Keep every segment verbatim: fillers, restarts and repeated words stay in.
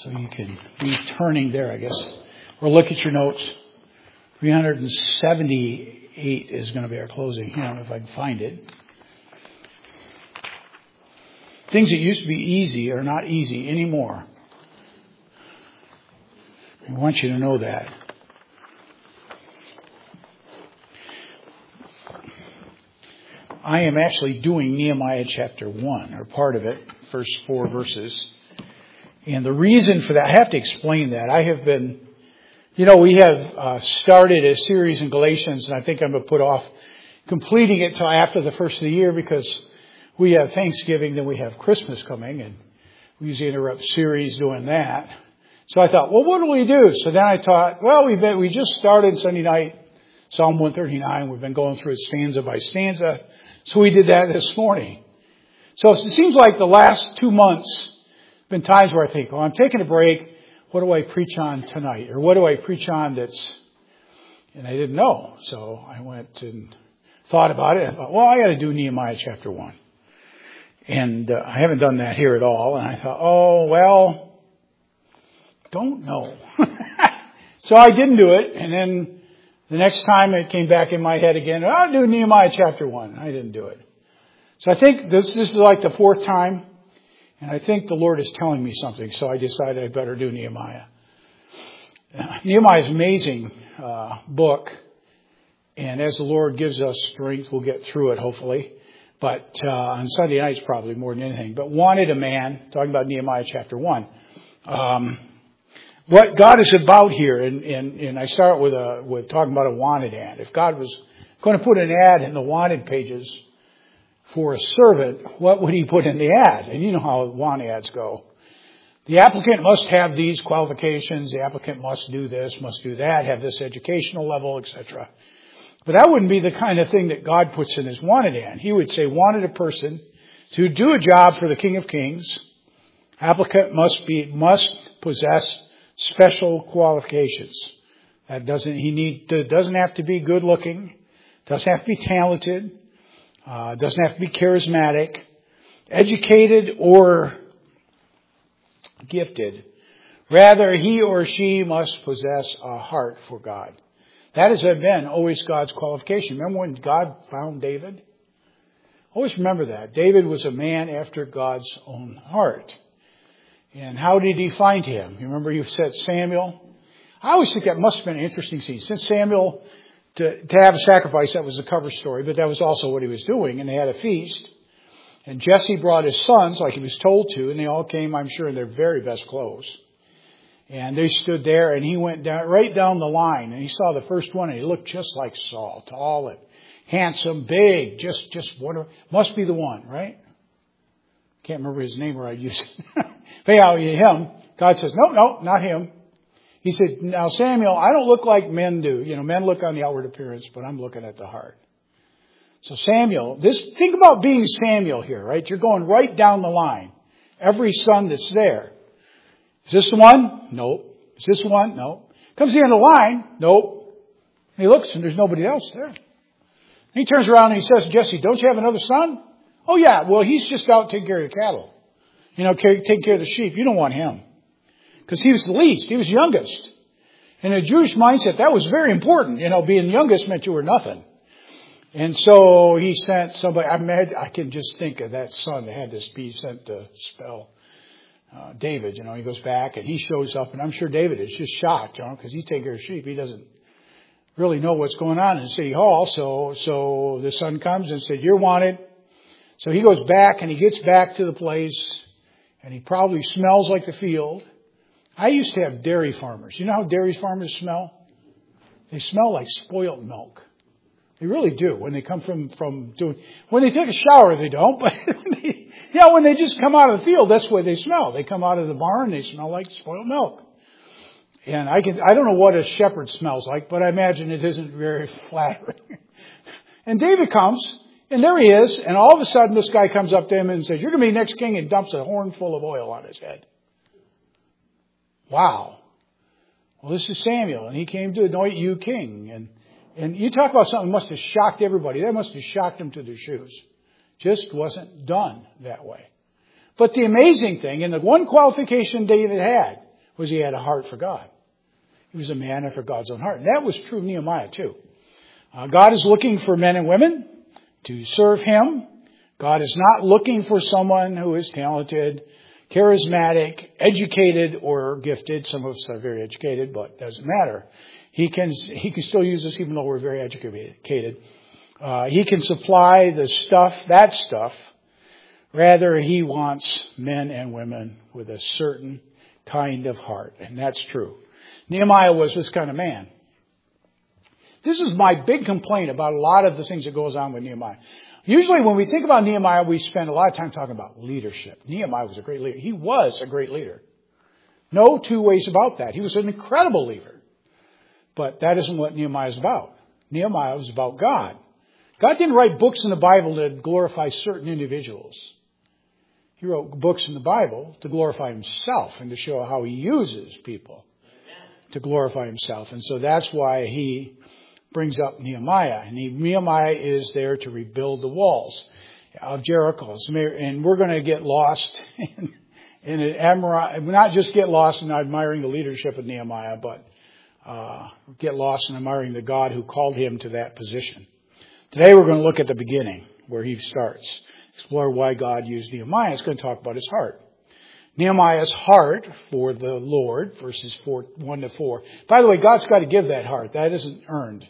So you can be turning there, I guess. Or look at your notes. three hundred seventy-eight is going to be our closing hymn, if I can find it. Things that used to be easy are not easy anymore. I want you to know that. I am actually doing Nehemiah chapter one, or part of it, first four verses. And the reason for that, I have to explain that. I have been, you know, we have uh, started a series in Galatians, and I think I'm going to put off completing it till after the first of the year because we have Thanksgiving, then we have Christmas coming, and we usually interrupt series doing that. So I thought, well, what do we do? So then I thought, well, we've been, we just started Sunday night, Psalm one thirty-nine. We've been going through it stanza by stanza. So we did that this morning. So it seems like the last two months been times where I think, well, I'm taking a break. What do I preach on tonight? Or what do I preach on that's, and I didn't know. So I went and thought about it. I thought, well, I got to do Nehemiah chapter one. And uh, I haven't done that here at all. And I thought, oh, well, don't know. So I didn't do it. And then the next time it came back in my head again, I'll do Nehemiah chapter one. I didn't do it. So I think this, this is like the fourth time. And I think the Lord is telling me something. So I decided I better do Nehemiah. Uh, Nehemiah is an amazing uh, book. And as the Lord gives us strength, we'll get through it, hopefully. But uh, on Sunday nights, probably more than anything. But wanted a man, talking about Nehemiah chapter one. Um, what God is about here, and, and, and I start with a with talking about a wanted ad. If God was going to put an ad in the wanted pages for a servant, what would he put in the ad? And you know how wanted ads go. The applicant must have these qualifications. The applicant must do this, must do that, have this educational level, et cetera. But that wouldn't be the kind of thing that God puts in his wanted ad. He would say, wanted a person to do a job for the King of Kings. Applicant must be, must possess special qualifications. That doesn't, he need, doesn't have to be good looking. Doesn't have to be talented. Uh, doesn't have to be charismatic. Educated or gifted. Rather, he or she must possess a heart for God. That has been always God's qualification. Remember when God found David? Always remember that. David was a man after God's own heart. And how did he find him? You remember you said Samuel? I always think that must have been an interesting scene. Since Samuel, to, to have a sacrifice, that was the cover story, but that was also what he was doing. And they had a feast. And Jesse brought his sons like he was told to, and they all came, I'm sure, in their very best clothes. And they stood there, and he went down right down the line, and he saw the first one, and he looked just like Saul, tall and handsome, big, just just whatever. Must be the one, right? Can't remember his name, or I'd use it. But yeah, him. God says, no, no, not him. He said, now Samuel, I don't look like men do. You know, men look on the outward appearance, but I'm looking at the heart. So Samuel, this think about being Samuel here, right? You're going right down the line. Every son that's there. Is this the one? Nope. Is this the one? Nope. Comes to the end of the line? Nope. And he looks and there's nobody else there. And he turns around and he says, Jesse, don't you have another son? Oh yeah, well he's just out taking care of the cattle. You know, taking care of the sheep. You don't want him. Because he was the least. He was the youngest. In a Jewish mindset, that was very important. You know, being youngest meant you were nothing. And so he sent somebody, I imagine, I can just think of that son that had this be sent to spell uh, David. You know, he goes back and he shows up, and I'm sure David is just shocked, you know, because he's taking care of sheep. He doesn't really know what's going on in City Hall. So, so the son comes and said, you're wanted. So he goes back and he gets back to the place, and he probably smells like the field. I used to have dairy farmers. You know how dairy farmers smell? They smell like spoiled milk. They really do. When they come from, from doing, when they take a shower, they don't, but they, yeah, when they just come out of the field, that's the way they smell. They come out of the barn, they smell like spoiled milk. And I can, I don't know what a shepherd smells like, but I imagine it isn't very flattering. And David comes, and there he is, and all of a sudden this guy comes up to him and says, you're going to be next king, and dumps a horn full of oil on his head. Wow. Well, this is Samuel, and he came to anoint you king. And And you talk about something that must have shocked everybody. That must have shocked them to their shoes. Just wasn't done that way. But the amazing thing, and the one qualification David had, was he had a heart for God. He was a man after God's own heart. And that was true of Nehemiah too. Uh, God is looking for men and women to serve Him. God is not looking for someone who is talented, charismatic, educated, or gifted. Some of us are very educated, but it doesn't matter. He can, he can still use us even though we're very educated. Uh, he can supply the stuff, that stuff. Rather, He wants men and women with a certain kind of heart. And that's true. Nehemiah was this kind of man. This is my big complaint about a lot of the things that goes on with Nehemiah. Usually when we think about Nehemiah, we spend a lot of time talking about leadership. Nehemiah was a great leader. He was a great leader. No two ways about that. He was an incredible leader. But that isn't what Nehemiah is about. Nehemiah was about God. God didn't write books in the Bible to glorify certain individuals. He wrote books in the Bible to glorify Himself and to show how He uses people to glorify Himself. And so that's why He brings up Nehemiah. And he, Nehemiah is there to rebuild the walls of Jericho. And we're going to get lost in, in an, not just get lost in admiring the leadership of Nehemiah, but uh, get lost in admiring the God who called him to that position. Today we're going to look at the beginning, where he starts. Explore why God used Nehemiah. It's going to talk about his heart. Nehemiah's heart for the Lord, verses four, one to four. By the way, God's got to give that heart. That isn't earned.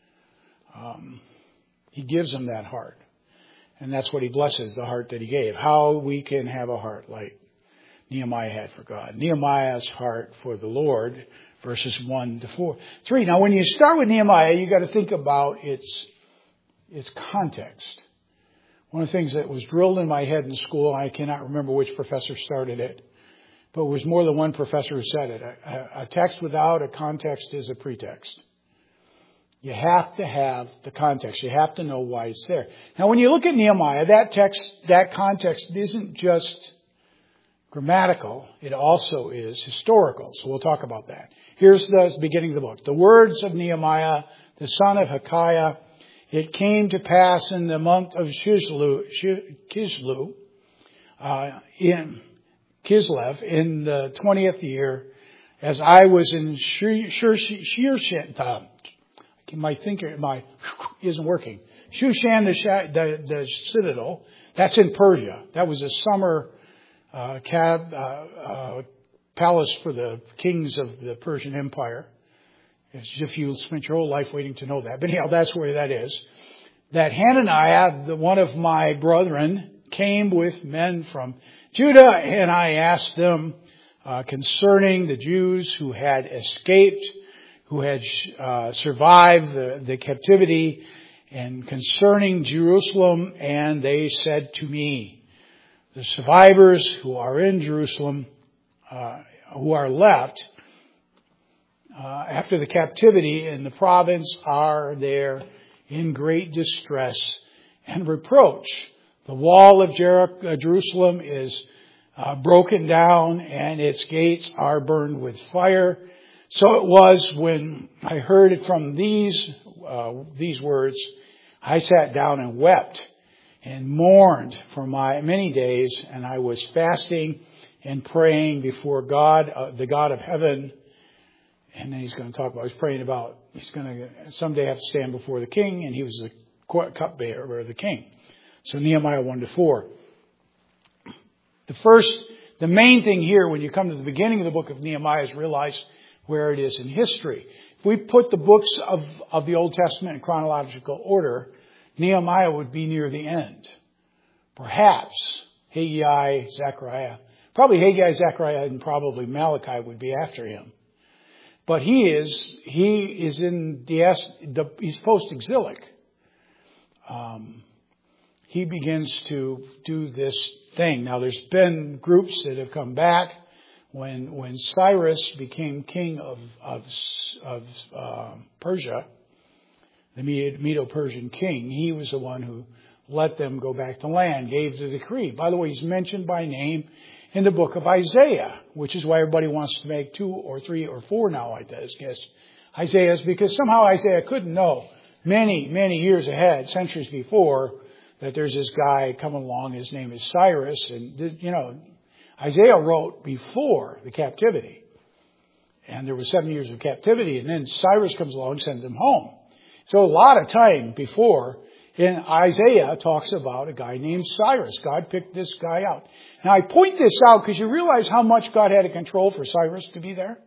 Um, he gives him that heart. And that's what He blesses, the heart that He gave. How we can have a heart like Nehemiah had for God. Nehemiah's heart for the Lord, verses one to four. Three. Now, when you start with Nehemiah, you got to think about its, its context. One of the things that was drilled in my head in school, I cannot remember which professor started it, but it was more than one professor who said it. A, a text without a context is a pretext. You have to have the context. You have to know why it's there. Now, when you look at Nehemiah, that text, that context isn't just grammatical. It also is historical. So we'll talk about that. Here's the beginning of the book. The words of Nehemiah, the son of Hilkiah. It came to pass in the month of Chislev, Chislev, uh, in Kislev, in the twentieth year, as I was in Shushan, my thinker, my isn't working. Shushan, the, the, the citadel, that's in Persia. That was a summer uh, cab, uh, uh, palace for the kings of the Persian Empire. It's as if you spent your whole life waiting to know that. But anyhow, that's where that is. That Hananiah, the one of my brethren, came with men from Judah, and I asked them uh, concerning the Jews who had escaped, who had uh, survived the, the captivity, and concerning Jerusalem, and they said to me, the survivors who are in Jerusalem, uh, who are left, Uh, after the captivity in the province, are there in great distress and reproach. The wall of Jer- uh, Jerusalem is uh, broken down and its gates are burned with fire. So it was when I heard it from these uh, these words, I sat down and wept and mourned for my many days, and I was fasting and praying before God, uh, the God of heaven. And then he's going to talk about, he's praying about, he's going to someday have to stand before the king, and he was the cupbearer of the king. So Nehemiah one to four. The first, the main thing here when you come to the beginning of the book of Nehemiah is realize where it is in history. If we put the books of, of the Old Testament in chronological order, Nehemiah would be near the end. Perhaps Haggai, Zechariah, probably Haggai, Zechariah, and probably Malachi would be after him. But he is, he is in the, the he's post-exilic. Um, he begins to do this thing. Now there's been groups that have come back when, when Cyrus became king of, of, of, uh, Persia, the Medo-Persian king. He was the one who let them go back to land, gave the decree. By the way, he's mentioned by name in the book of Isaiah, which is why everybody wants to make two or three or four now, I guess, Isaiah's, because somehow Isaiah couldn't know many, many years ahead, centuries before, that there's this guy coming along, his name is Cyrus, and, you know, Isaiah wrote before the captivity. And there was seven years of captivity. And then Cyrus comes along and sends them home. So a lot of time before, in Isaiah talks about a guy named Cyrus. God picked this guy out. Now I point this out because you realize how much God had to control for Cyrus to be there.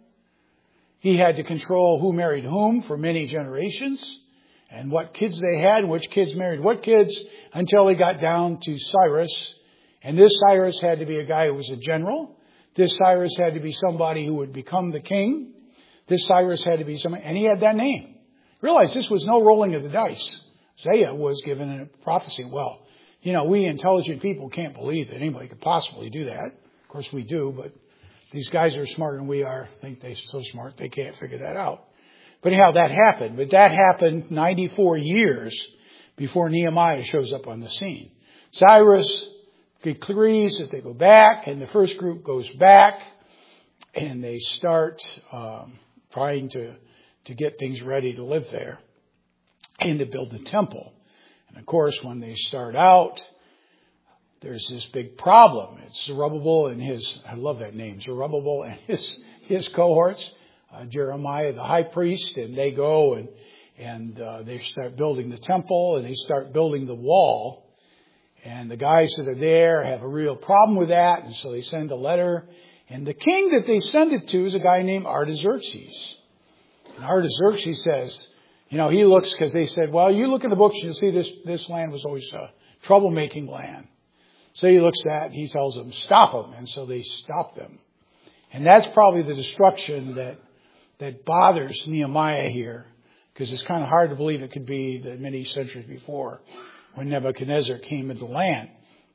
He had to control who married whom for many generations, and what kids they had, which kids married what kids, until he got down to Cyrus. And this Cyrus had to be a guy who was a general. This Cyrus had to be somebody who would become the king. This Cyrus had to be somebody, and he had that name. Realize this was no rolling of the dice. Isaiah was given a prophecy. Well, you know, we intelligent people can't believe that anybody could possibly do that. Of course we do, but these guys are smarter than we are. Think they're so smart they can't figure that out. But anyhow, that happened. But that happened ninety-four years before Nehemiah shows up on the scene. Cyrus decrees that they go back, and the first group goes back, and they start um, trying to, to get things ready to live there and to build the temple. And of course, when they start out, there's this big problem. It's Zerubbabel and his, I love that name, Zerubbabel and his, his cohorts, uh, Jeremiah, the high priest, and they go and, and uh, they start building the temple, and they start building the wall. And the guys that are there have a real problem with that, and so they send a letter. And the king that they send it to is a guy named Artaxerxes. And Artaxerxes says, you know, he looks, because they said, well, you look in the books, you'll see this, this land was always a troublemaking land. So he looks at it, and he tells them, stop them. And so they stop them. And that's probably the destruction that, that bothers Nehemiah here, because it's kind of hard to believe it could be that many centuries before, when Nebuchadnezzar came into the land.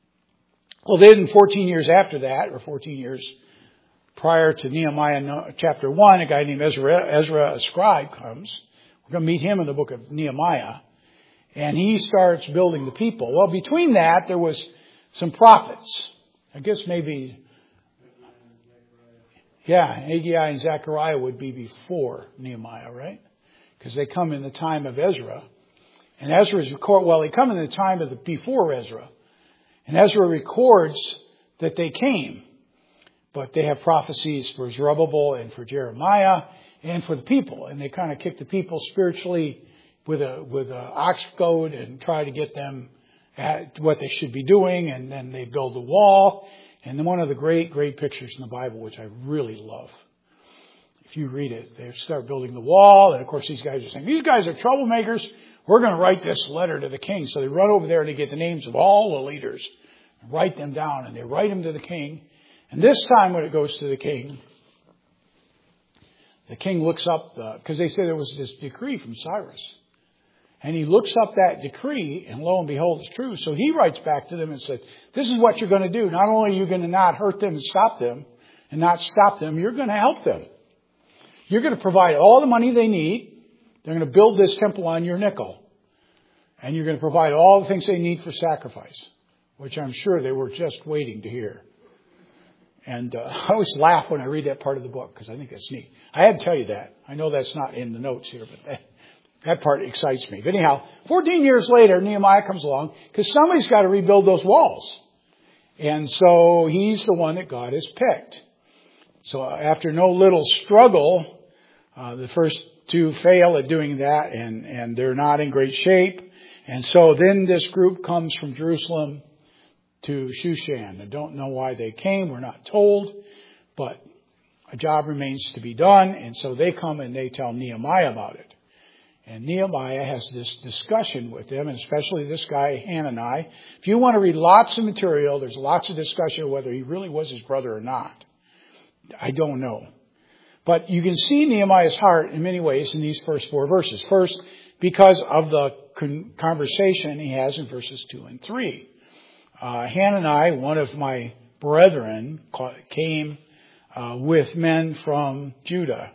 Well, then fourteen years after that, or fourteen years prior to Nehemiah chapter one, a guy named Ezra, Ezra, a scribe, comes. We're going to meet him in the book of Nehemiah. And he starts building the people. Well, between that, there was some prophets. I guess maybe, yeah, Haggai and Zechariah would be before Nehemiah, right? Because they come in the time of Ezra. And Ezra's record, well, they come in the time of the before Ezra. And Ezra records that they came. But they have prophecies for Zerubbabel and for Jeremiah and for the people. And they kind of kick the people spiritually with a, with a ox goad and try to get them at what they should be doing. And then they build a wall. And then one of the great, great pictures in the Bible, which I really love. If you read it, they start building the wall. And of course, these guys are saying, these guys are troublemakers. We're going to write this letter to the king. So they run over there and they get the names of all the leaders, and write them down, and they write them to the king. And this time when it goes to the king, the king looks up, because they say there was this decree from Cyrus. And he looks up that decree, and lo and behold, it's true. So he writes back to them and says, this is what you're going to do. Not only are you going to not hurt them and stop them, and not stop them, you're going to help them. You're going to provide all the money they need. They're going to build this temple on your nickel. And you're going to provide all the things they need for sacrifice, which I'm sure they were just waiting to hear. And uh, I always laugh when I read that part of the book, because I think that's neat. I had to tell you that. I know that's not in the notes here, but that, that part excites me. But anyhow, fourteen years later, Nehemiah comes along, because somebody's got to rebuild those walls. And so he's the one that God has picked. So after no little struggle, uh, the first two fail at doing that, and, and they're not in great shape. And so then this group comes from Jerusalem to Shushan. I don't know why they came. We're not told. But a job remains to be done. And so they come and they tell Nehemiah about it. And Nehemiah has this discussion with them, and especially this guy, Hanani. If you want to read lots of material, there's lots of discussion of whether he really was his brother or not. I don't know. But you can see Nehemiah's heart in many ways in these first four verses. First, because of the conversation he has in verses two and three. Uh, Hanani, one of my brethren, came uh, with men from Judah.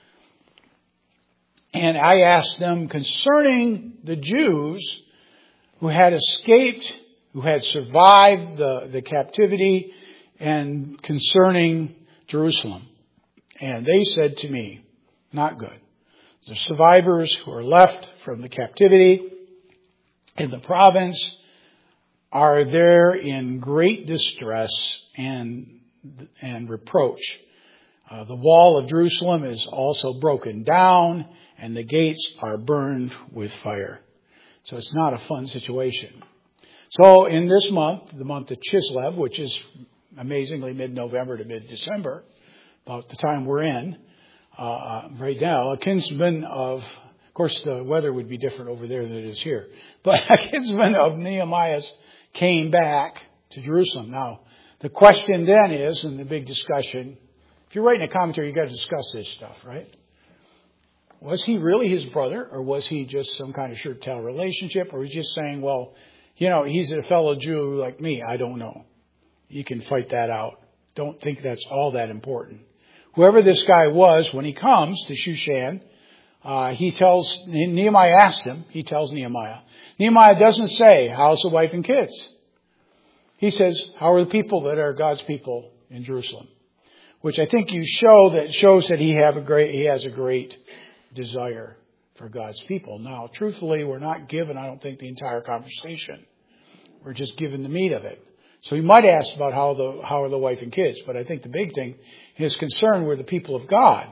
And I asked them concerning the Jews who had escaped, who had survived the, the captivity, and concerning Jerusalem. And they said to me, not good. The survivors who are left from the captivity in the province are there in great distress and, and reproach. Uh, the wall of Jerusalem is also broken down, and the gates are burned with fire. So it's not a fun situation. So in this month, the month of Chislev, which is amazingly mid-November to mid-December, about the time we're in uh, right now, a kinsman of, of course the weather would be different over there than it is here, but a kinsman of Nehemiah's came back to Jerusalem. Now, the question then is, and the big discussion, if you're writing a commentary, you've got to discuss this stuff, right? Was he really his brother, or was he just some kind of shirt-tail relationship, or was he just saying, well, you know, he's a fellow Jew like me? I don't know. You can fight that out. Don't think that's all that important. Whoever this guy was, when he comes to Shushan, uh, he tells, Nehemiah asks him, he tells Nehemiah. Nehemiah doesn't say, how's the wife and kids? He says, how are the people that are God's people in Jerusalem? Which I think you show that shows that he have a great, he has a great desire for God's people. Now, truthfully, we're not given, I don't think, the entire conversation. We're just given the meat of it. So he might ask about how the how are the wife and kids, but I think the big thing, his concern were the people of God.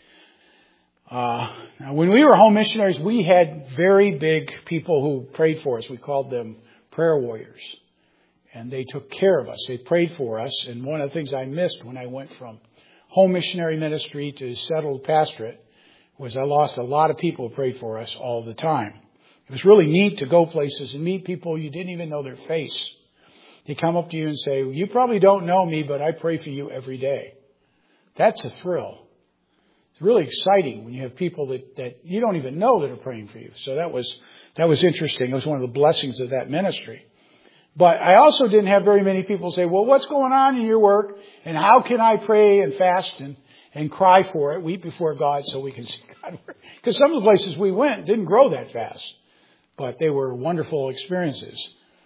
Uh, now, when we were home missionaries, we had very big people who prayed for us. We called them prayer warriors. And they took care of us. They prayed for us. And one of the things I missed when I went from home missionary ministry to settled pastorate was I lost a lot of people who prayed for us all the time. It was really neat to go places and meet people you didn't even know their face. They come up to you and say, you probably don't know me, but I pray for you every day. That's a thrill. It's really exciting when you have people that, that you don't even know that are praying for you. So that was, that was interesting. It was one of the blessings of that ministry. But I also didn't have very many people say, well, what's going on in your work? And how can I pray and fast and, and cry for it, weep before God so we can see God work? Because some of the places we went didn't grow that fast. But they were wonderful experiences.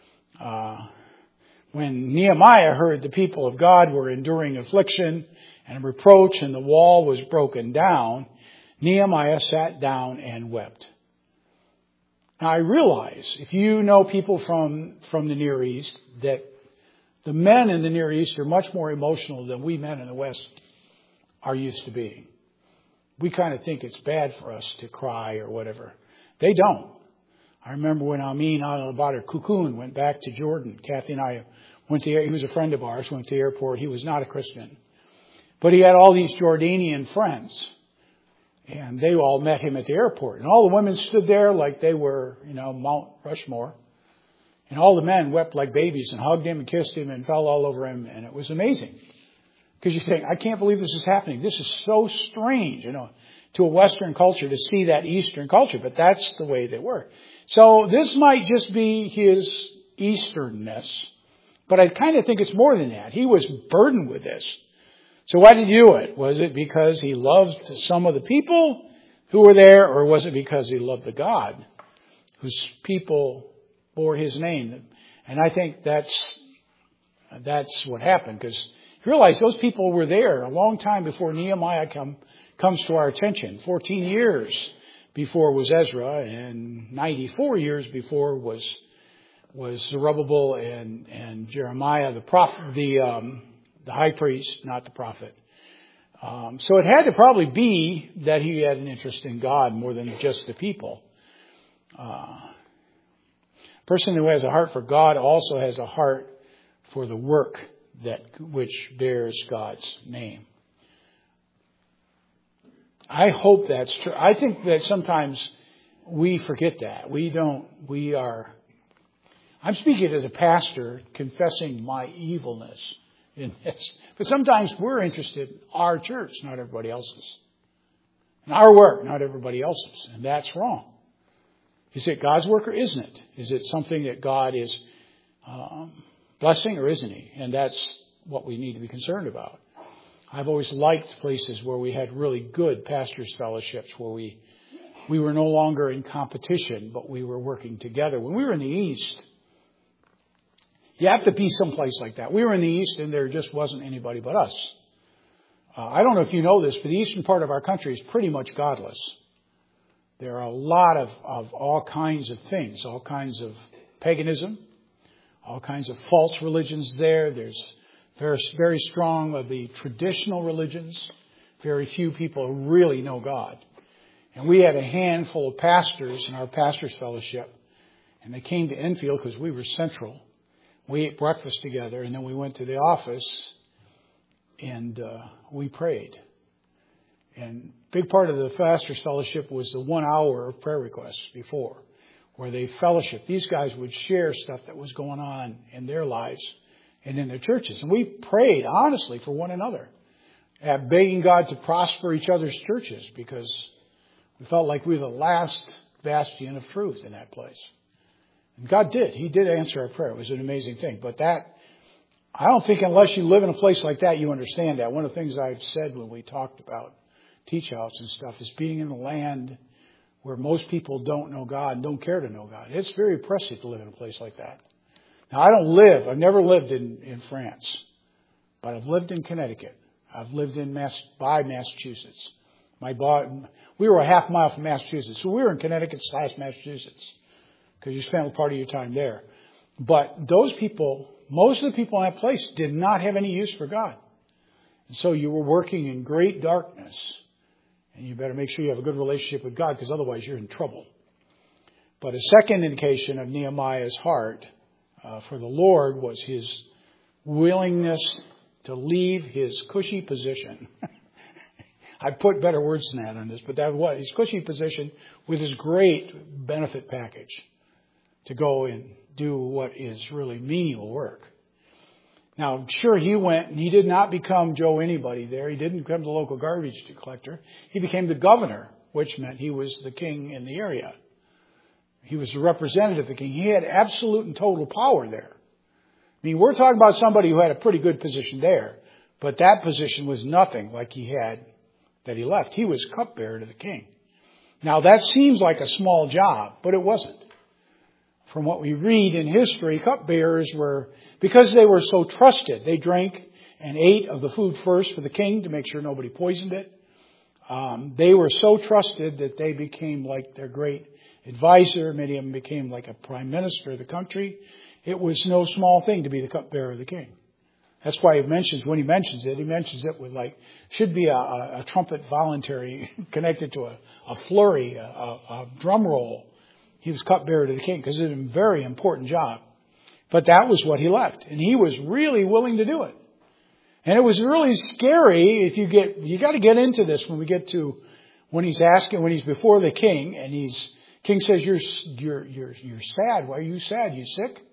Uh, when Nehemiah heard the people of God were enduring affliction and reproach and the wall was broken down, Nehemiah sat down and wept. Now, I realize, if you know people from, from the Near East, that the men in the Near East are much more emotional than we men in the West are used to being. We kind of think it's bad for us to cry or whatever. They don't. I remember when Amin al-Badr Kukun went back to Jordan. Kathy and I went to, he was a friend of ours, went to the airport. He was not a Christian. But he had all these Jordanian friends. And they all met him at the airport. And all the women stood there like they were, you know, Mount Rushmore. And all the men wept like babies and hugged him and kissed him and fell all over him. And it was amazing. Because you think, I can't believe this is happening. This is so strange, you know, to a Western culture to see that Eastern culture. But that's the way they were. So this might just be his Easternness. But I kind of think it's more than that. He was burdened with this. So why did he do it? Was it because he loved some of the people who were there, or was it because he loved the God whose people bore his name? And I think that's that's what happened, because you realize those people were there a long time before Nehemiah come, comes to our attention. Fourteen years before was Ezra, and ninety-four years before was was Zerubbabel and and Jeremiah, the prophet, the um, the high priest, not the prophet. Um, so it had to probably be that he had an interest in God more than just the people. Uh, a person who has a heart for God also has a heart for the work that which bears God's name. I hope that's true. I think that sometimes we forget that. We don't, we are, I'm speaking as a pastor confessing my evilness in this. But sometimes we're interested in our church, not everybody else's. In our work, not everybody else's. And that's wrong. Is it God's work or isn't it? Is it something that God is um, blessing or isn't he? And that's what we need to be concerned about. I've always liked places where we had really good pastors' fellowships, where we we were no longer in competition, but we were working together. When we were in the East, you have to be someplace like that. We were in the East and there just wasn't anybody but us. Uh, I don't know if you know this, but the eastern part of our country is pretty much godless. There are a lot of, of all kinds of things, all kinds of paganism, all kinds of false religions there. There's very, very strong of the traditional religions. Very few people really know God. And we had a handful of pastors in our pastors' fellowship. And they came to Enfield because we were central. We ate breakfast together, and then we went to the office, and uh, we prayed. And a big part of the pastors' fellowship was the one hour of prayer requests before, where they fellowship. These guys would share stuff that was going on in their lives and in their churches. And we prayed honestly for one another, at begging God to prosper each other's churches, because we felt like we were the last bastion of truth in that place. And God did. He did answer our prayer. It was an amazing thing. But that, I don't think unless you live in a place like that, you understand that. One of the things I've said when we talked about Teach House and stuff is being in a land where most people don't know God and don't care to know God. It's very oppressive to live in a place like that. Now, I don't live, I've never lived in, in France, but I've lived in Connecticut. I've lived in Mass, by Massachusetts. My we were a half mile from Massachusetts, so we were in Connecticut slash Massachusetts, because you spent part of your time there. But those people, most of the people in that place did not have any use for God. And so you were working in great darkness. And you better make sure you have a good relationship with God, because otherwise you're in trouble. But a second indication of Nehemiah's heart uh, for the Lord was his willingness to leave his cushy position. I put better words than that on this, but that was his cushy position with his great benefit package to go and do what is really menial work. Now, sure, he went and he did not become Joe anybody there. He didn't become the local garbage collector. He became the governor, which meant he was the king in the area. He was the representative of the king. He had absolute and total power there. I mean, we're talking about somebody who had a pretty good position there, but that position was nothing like he had that he left. He was cupbearer to the king. Now, that seems like a small job, but it wasn't. From what we read in history, cupbearers were, because they were so trusted, they drank and ate of the food first for the king to make sure nobody poisoned it. Um, they were so trusted that they became like their great advisor. Many of them became like a prime minister of the country. It was no small thing to be the cupbearer of the king. That's why he mentions, when he mentions it, he mentions it with like, should be a, a, a trumpet voluntary connected to a, a flurry, a, a, a drum roll. He was cupbearer to the king because it was a very important job. But that was what he left. And he was really willing to do it. And it was really scary if you get, you got to get into this when we get to, when he's asking, when he's before the king and he's, king says, you're, you're, you're, you're sad. Why are you sad? You sick?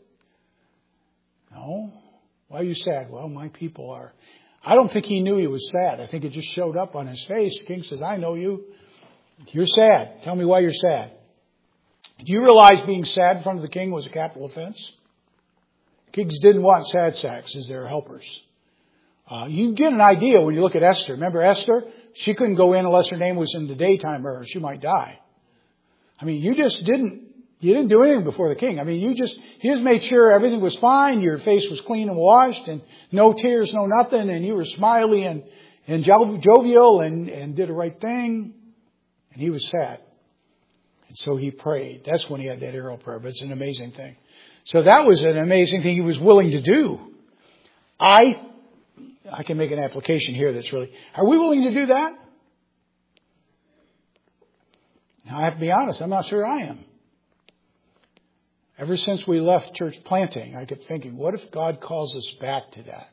No. Why are you sad? Well, my people are. I don't think he knew he was sad. I think it just showed up on his face. The king says, I know you. You're sad. Tell me why you're sad. Do you realize being sad in front of the king was a capital offense? Kings didn't want sad sacks as their helpers. Uh, you get an idea when you look at Esther. Remember Esther? She couldn't go in unless her name was in the daytime or she might die. I mean, you just didn't, you didn't do anything before the king. I mean, you just, he just made sure everything was fine. Your face was clean and washed and no tears, no nothing. And you were smiley and, and jovial and, and did the right thing. And he was sad. And so he prayed. That's when he had that arrow prayer. But it's an amazing thing. So that was an amazing thing he was willing to do. I, I can make an application here that's really, are we willing to do that? Now I have to be honest, I'm not sure I am. Ever since we left church planting, I kept thinking, what if God calls us back to that?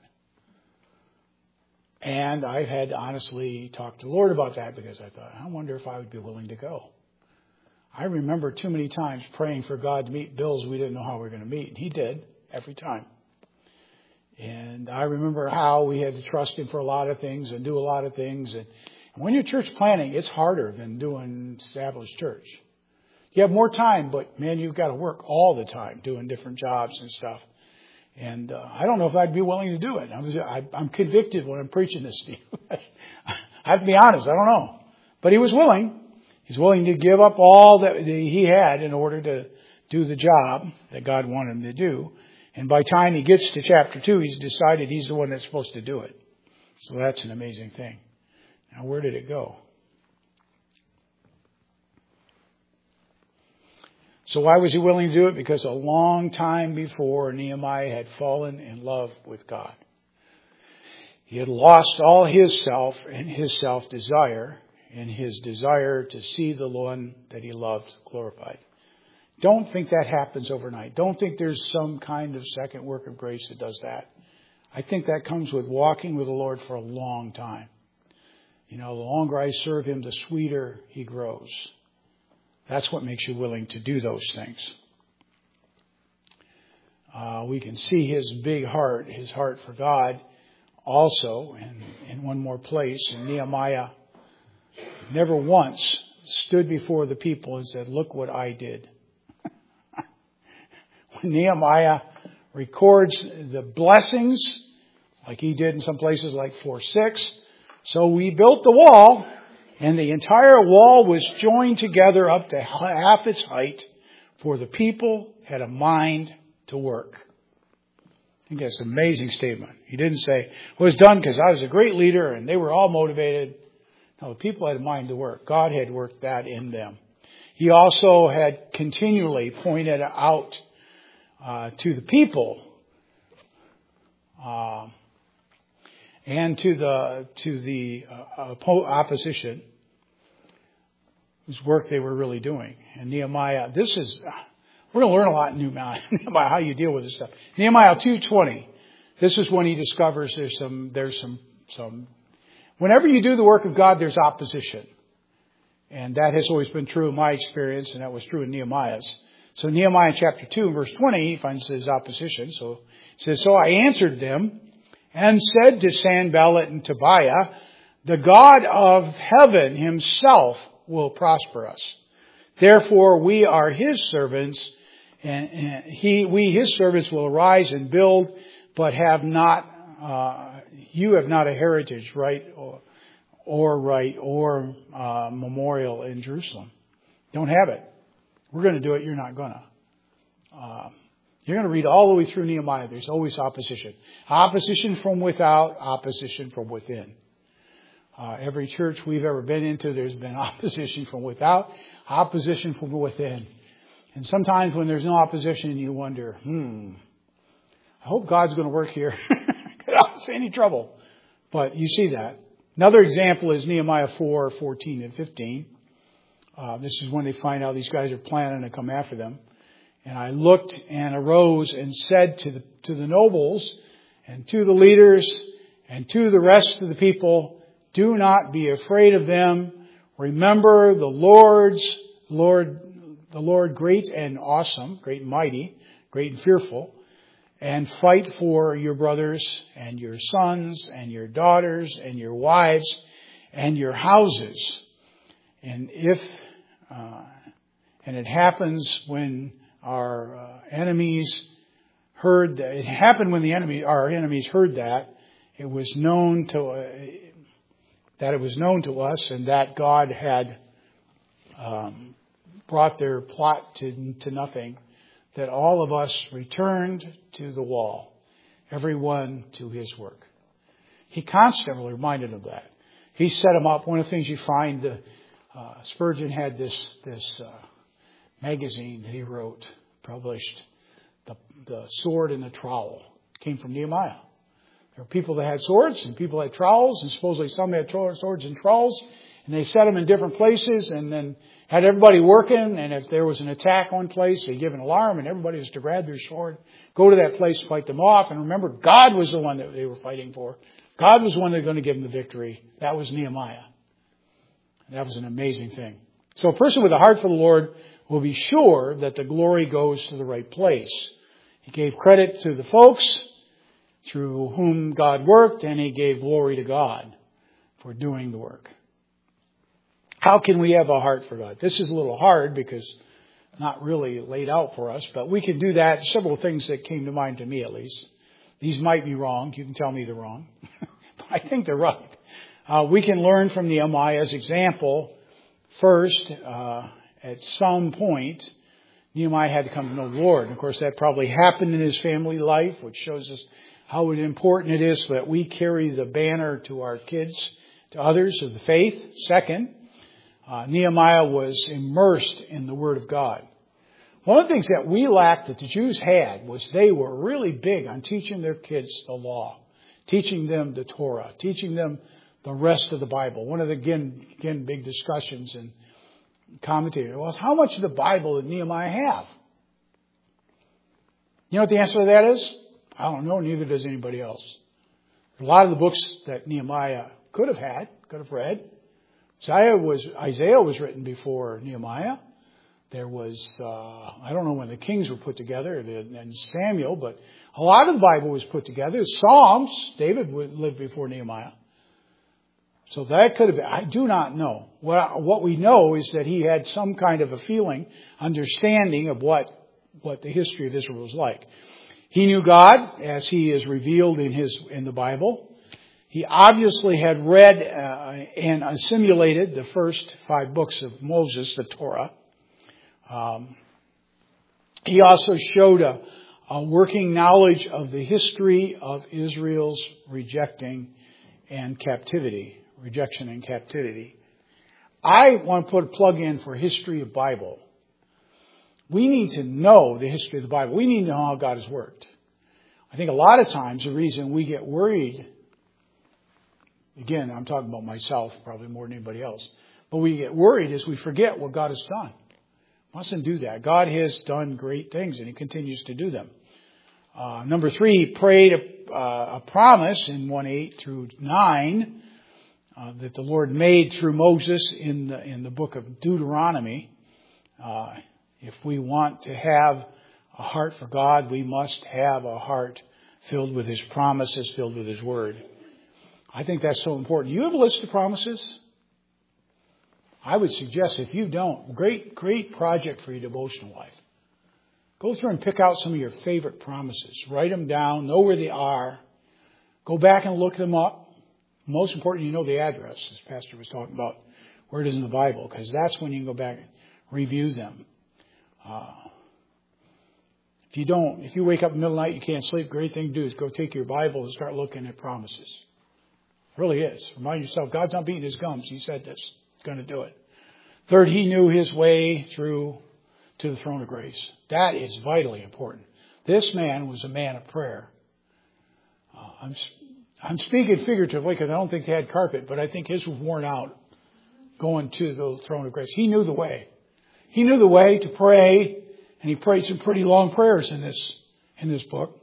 And I've had to honestly talk to the Lord about that because I thought, I wonder if I would be willing to go. I remember too many times praying for God to meet bills we didn't know how we were going to meet. And He did every time. And I remember how we had to trust Him for a lot of things and do a lot of things. And when you're church planting, it's harder than doing established church. You have more time, but man, you've got to work all the time doing different jobs and stuff. And uh, I don't know if I'd be willing to do it. I'm, I, I'm convicted when I'm preaching this to you. I have to be honest, I don't know. But He was willing. He's willing to give up all that he had in order to do the job that God wanted him to do. And by the time he gets to chapter two, he's decided he's the one that's supposed to do it. So that's an amazing thing. Now, where did it go? So why was he willing to do it? Because a long time before, Nehemiah had fallen in love with God. He had lost all his self and his self-desire and his desire to see the one that he loved glorified. Don't think that happens overnight. Don't think there's some kind of second work of grace that does that. I think that comes with walking with the Lord for a long time. You know, the longer I serve Him, the sweeter He grows. That's what makes you willing to do those things. Uh, we can see His big heart, His heart for God, also in, in one more place. In Nehemiah, never once stood before the people and said, "Look what I did." When Nehemiah records the blessings, like he did in some places like four six, so we built the wall, and the entire wall was joined together up to half its height, for the people had a mind to work. I think that's an amazing statement. He didn't say, it was done because I was a great leader and they were all motivated. No, the people had a mind to work. God had worked that in them. He also had continually pointed out uh, to the people uh, and to the to the uh, opposition whose work they were really doing. And Nehemiah, this is, we're going to learn a lot in Nehemiah about how you deal with this stuff. Nehemiah two twenty. This is when he discovers there's some, there's some, some, whenever you do the work of God, there's opposition. And that has always been true in my experience, and that was true in Nehemiah's. So Nehemiah chapter two, verse twenty, he finds his opposition. So it says, "So I answered them and said to Sanballat and Tobiah, the God of heaven himself will prosper us. Therefore we are his servants, and, and he, we his servants will arise and build, but have not, uh, you have not a heritage, right, or, or right, or uh, memorial in Jerusalem. Don't have it. We're going to do it. You're not going to. Uh, you're going to read all the way through Nehemiah. There's always opposition. Opposition from without, opposition from within. Uh, every church we've ever been into, there's been opposition from without, opposition from within. And sometimes when there's no opposition, you wonder, hmm, I hope God's going to work here. I don't see any trouble. But you see that. Another example is Nehemiah four, fourteen and fifteen. Uh, this is when they find out these guys are planning to come after them. "And I looked and arose and said to the, to the nobles and to the leaders and to the rest of the people, do not be afraid of them. Remember the Lord's, Lord, the Lord great and awesome, great and mighty, great and fearful, and fight for your brothers and your sons and your daughters and your wives and your houses. And if, uh, and it happens when our uh, enemies heard that, it happened when the enemy, our enemies heard that, it was known to, uh, that it was known to us and that God had um, brought their plot to, to nothing, that all of us returned to the wall, everyone to his work." He constantly reminded them of that. He set them up. One of the things you find, the, uh, Spurgeon had this this uh, magazine that he wrote, published, the, the Sword and the Trowel. It came from Nehemiah. There were people that had swords and people had trowels, and supposedly some had swords and trowels, and they set them in different places and then had everybody working, and if there was an attack on place, they give an alarm and everybody was to grab their sword, go to that place, fight them off. And remember, God was the one that they were fighting for. God was the one that was going to give them the victory. That was Nehemiah. That was an amazing thing. So a person with a heart for the Lord will be sure that the glory goes to the right place. He gave credit to the folks through whom God worked, and he gave glory to God for doing the work. How can we have a heart for God? This is a little hard because not really laid out for us, but we can do that. Several things that came to mind to me, at least. These might be wrong. You can tell me they're wrong. But I think they're right. Uh, we can learn from Nehemiah's example. First, uh, at some point, Nehemiah had to come to know the Lord. And of course, that probably happened in his family life, which shows us how important it is that we carry the banner to our kids, to others of the faith. Second, Uh, Nehemiah was immersed in the Word of God. One of the things that we lacked that the Jews had was they were really big on teaching their kids the law, teaching them the Torah, teaching them the rest of the Bible. One of the, again, again big discussions and commentators was, how much of the Bible did Nehemiah have? You know what the answer to that is? I don't know, neither does anybody else. A lot of the books that Nehemiah could have had, could have read. Isaiah was, Isaiah was written before Nehemiah. There was, uh, I don't know when the Kings were put together, and Samuel, but a lot of the Bible was put together. Psalms, David lived before Nehemiah. So that could have been, I do not know. What, what we know is that he had some kind of a feeling, understanding of what, what the history of Israel was like. He knew God as he is revealed in his, in the Bible. He obviously had read uh, and assimilated the first five books of Moses, the Torah. Um, he also showed a, a working knowledge of the history of Israel's rejecting and captivity, rejection and captivity. I want to put a plug in for history of Bible. We need to know the history of the Bible. We need to know how God has worked. I think a lot of times the reason we get worried, again, I'm talking about myself probably more than anybody else, but we get worried is we forget what God has done. Mustn't do that. God has done great things and he continues to do them. Uh, number three, he prayed a, uh, a promise in one eight through nine uh, that the Lord made through Moses in the, in the book of Deuteronomy. Uh, if we want to have a heart for God, we must have a heart filled with his promises, filled with his word. I think that's so important. You have a list of promises? I would suggest if you don't, great, great project for your devotional life. Go through and pick out some of your favorite promises. Write them down, know where they are. Go back and look them up. Most important, you know the address, as Pastor was talking about, where it is in the Bible, because that's when you can go back and review them. Uh, if you don't, if you wake up in the middle of the night, you can't sleep, great thing to do is go take your Bible and start looking at promises. It really is. Remind yourself, God's not beating his gums. He said this. Going to do it. Third, he knew his way through to the throne of grace. That is vitally important. This man was a man of prayer. Uh, I'm I'm speaking figuratively because I don't think they had carpet, but I think his was worn out going to the throne of grace. He knew the way. He knew the way to pray, and he prayed some pretty long prayers in this in this book.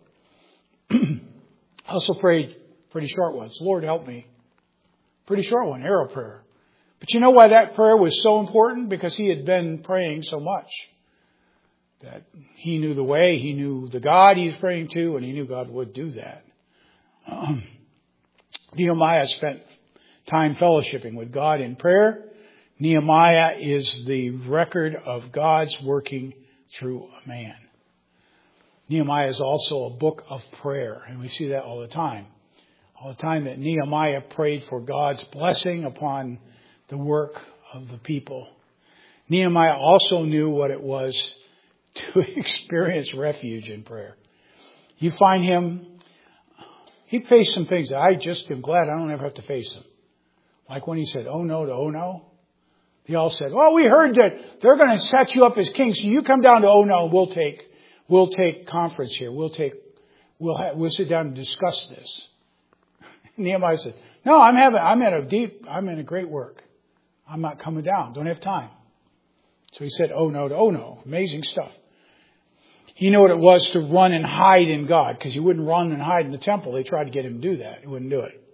Also prayed pretty short ones. Lord, help me. Pretty short one, arrow prayer. But you know why that prayer was so important? Because he had been praying so much. That he knew the way, he knew the God he was praying to, and he knew God would do that. Um, Nehemiah spent time fellowshipping with God in prayer. Nehemiah is the record of God's working through a man. Nehemiah is also a book of prayer, and we see that all the time. All the time that Nehemiah prayed for God's blessing upon the work of the people. Nehemiah also knew what it was to experience refuge in prayer. You find him, he faced some things that I just am glad I don't ever have to face them. Like when he said, oh no to oh no. They all said, well, we heard that they're going to set you up as king, so you come down to oh no, we'll take, we'll take conference here. We'll take, we'll have, we'll sit down and discuss this. Nehemiah said, no, I'm having, I'm in a deep, I'm in a great work. I'm not coming down. Don't have time. So he said, oh no to oh no. Amazing stuff. He knew what it was to run and hide in God, because he wouldn't run and hide in the temple. They tried to get him to do that. He wouldn't do it.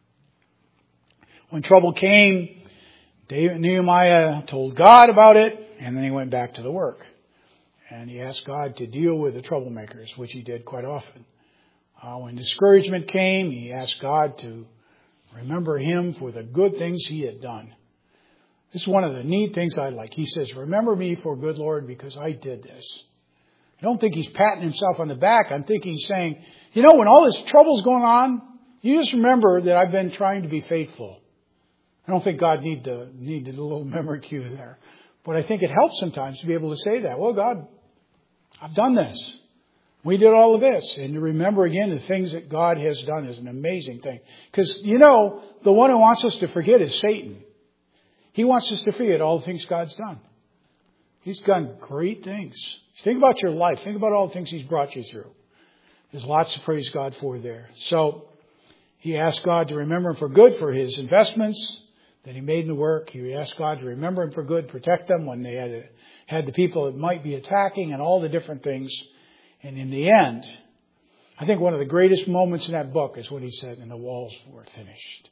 When trouble came, David, Nehemiah told God about it, and then he went back to the work. And he asked God to deal with the troublemakers, which he did quite often. Uh, when discouragement came, he asked God to remember him for the good things he had done. This is one of the neat things I like. He says, remember me for good, Lord, because I did this. I don't think he's patting himself on the back. I'm thinking he's saying, you know, when all this trouble's going on, you just remember that I've been trying to be faithful. I don't think God need to, needed a little memory cue there. But I think it helps sometimes to be able to say that. Well, God, I've done this. We did all of this. And to remember again the things that God has done is an amazing thing. Because, you know, the one who wants us to forget is Satan. He wants us to forget all the things God's done. He's done great things. Think about your life. Think about all the things he's brought you through. There's lots to praise God for there. So He asked God to remember him for good for his investments that he made in the work. He asked God to remember him for good, protect them when they had, had the people that might be attacking and all the different things. And in the end, I think one of the greatest moments in that book is when he said, and the walls were finished.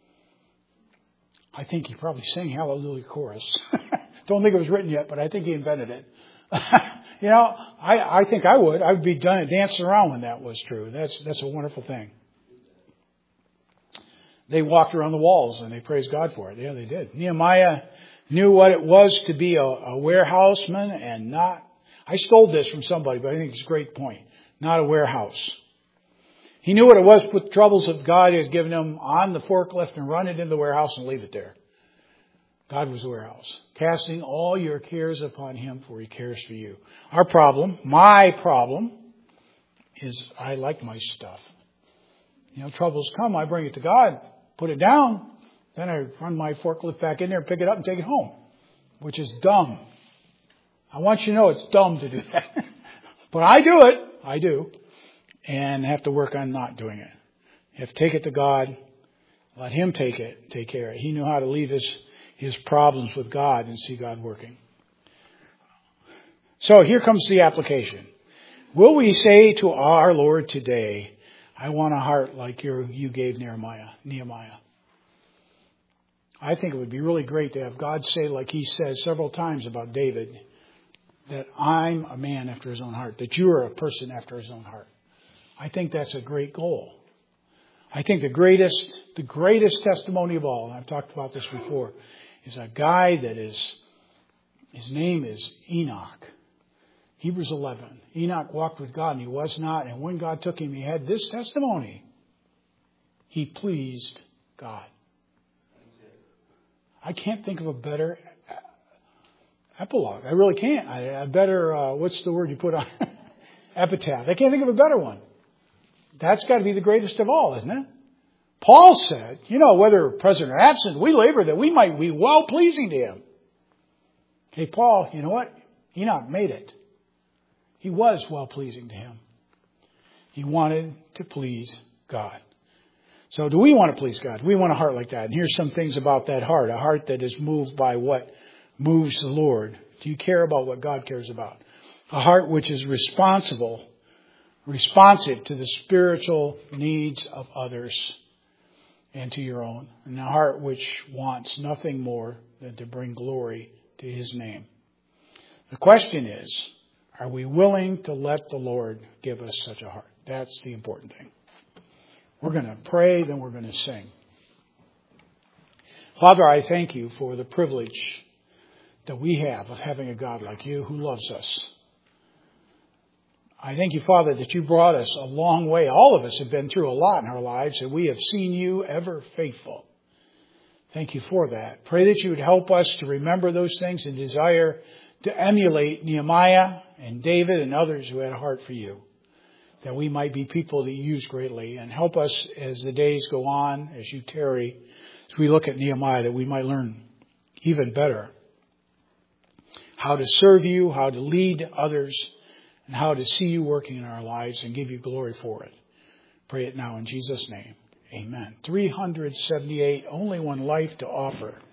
I think he probably sang Hallelujah Chorus. Don't think it was written yet, but I think he invented it. You know, I, I think I would. I would be done, dancing around when that was true. That's, that's a wonderful thing. They walked around the walls and they praised God for it. Yeah, they did. Nehemiah knew what it was to be a, a warehouseman and not, I stole this from somebody, but I think it's a great point. Not a warehouse. He knew what it was to put the troubles that God has given him on the forklift and run it into the warehouse and leave it there. God was the warehouse. Casting all your cares upon him, for he cares for you. Our problem, my problem, is I like my stuff. You know, troubles come, I bring it to God, put it down, then I run my forklift back in there, pick it up and take it home, which is dumb. I want you to know it's dumb to do that. But I do it. I do. And have to work on not doing it. You have to take it to God, let him take it, take care of it. He knew how to leave his, his problems with God and see God working. So here comes the application. Will we say to our Lord today, I want a heart like your, you gave Nehemiah, Nehemiah. I think it would be really great to have God say, like he says several times about David, that I'm a man after his own heart, that you are a person after his own heart. I think that's a great goal. I think the greatest, the greatest testimony of all, and I've talked about this before, is a guy that is, his name is Enoch. Hebrews eleven. Enoch walked with God and he was not. And when God took him, he had this testimony. He pleased God. I can't think of a better epilogue. I really can't. I, a better, uh, what's the word you put on? Epitaph. I can't think of a better one. That's got to be the greatest of all, isn't it? Paul said, you know, whether present or absent, we labor that we might be well pleasing to him. Hey, Paul, you know what? Enoch made it. He was well pleasing to him. He wanted to please God. So do we want to please God? Do we want a heart like that? And here's some things about that heart. A heart that is moved by what moves the Lord. Do you care about what God cares about? A heart which is responsible, responsive to the spiritual needs of others and to your own. And a heart which wants nothing more than to bring glory to his name. The question is, are we willing to let the Lord give us such a heart? That's the important thing. We're going to pray, then we're going to sing. Father, I thank you for the privilege that we have of having a God like you who loves us. I thank you, Father, that you brought us a long way. All of us have been through a lot in our lives, and we have seen you ever faithful. Thank you for that. Pray that you would help us to remember those things and desire to emulate Nehemiah and David and others who had a heart for you, that we might be people that you use greatly. And help us as the days go on, as you tarry, as we look at Nehemiah, that we might learn even better how to serve you, how to lead others, and how to see you working in our lives and give you glory for it. Pray it now in Jesus' name. Amen. three hundred seventy-eight, only one life to offer.